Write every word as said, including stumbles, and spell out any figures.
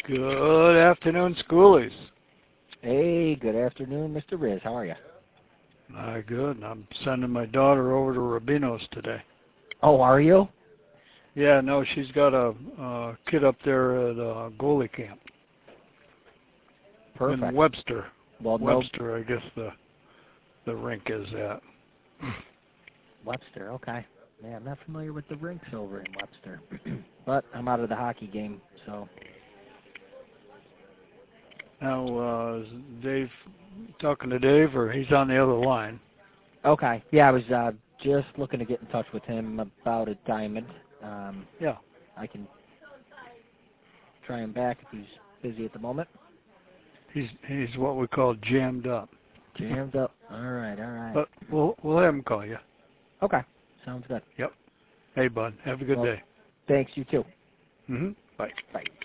Good afternoon, schoolies. Hey, good afternoon, Mister Riz. How are you? Uh, good. I'm sending my daughter over to Rubino's today. Oh, are you? Yeah, no, she's got a, a kid up there at uh, goalie camp. Perfect. In Webster. Well, Webster, no. I guess the the rink is at. Webster, okay. Yeah, I'm not familiar with the rinks over in Webster. But I'm out of the hockey game, so. Now, uh, is Dave talking to Dave, or he's on the other line? Okay. Yeah, I was uh, just looking to get in touch with him about a diamond. Um, Yeah. I can try him back if he's busy at the moment. He's he's what we call jammed up. Jammed up. All right, all right. But we'll we'll have him call you. Okay. Sounds good. Yep. Hey, bud. Have a good Well, day. thanks. You too. Mm-hmm. Bye. Bye.